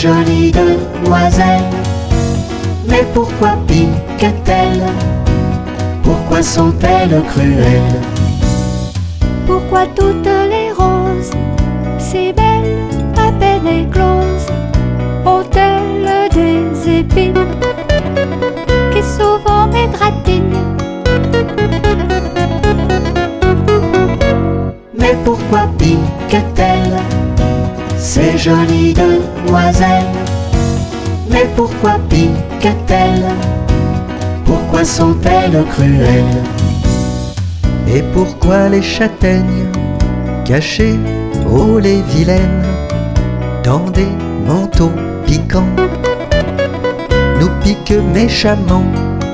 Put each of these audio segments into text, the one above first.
jolies demoiselles, mais pourquoi piquent-elles? Pourquoi sont-elles cruelles? Pourquoi toutes les roses, si belles, à peine écloses, ont-elles des épines qui souvent m'égratignent? Mais pourquoi piquent-elles, ces jolies demoiselles? Mais pourquoi piquent-elles? Pourquoi sont-elles cruelles? Et pourquoi les châtaignes, cachées, oh les vilaines, dans des manteaux piquants, nous piquent méchamment?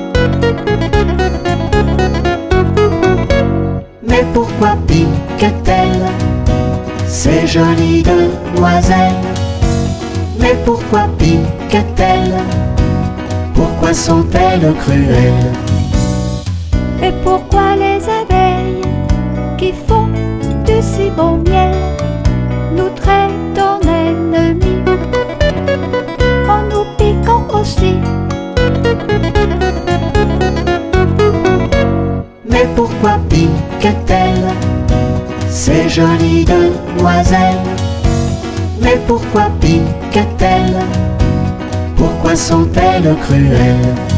Mais pourquoi piquent-elles, ces jolies demoiselles? Mais pourquoi piquent-elles? Pourquoi sont-elles cruelles? Et pourquoi les abeilles, qui font du si beau miel, nous traitent en ennemis, en nous piquant aussi? Mais pourquoi piquent-elles, ces jolies demoiselles? Mais pourquoi piquent-elles? Pourquoi sont-elles cruelles?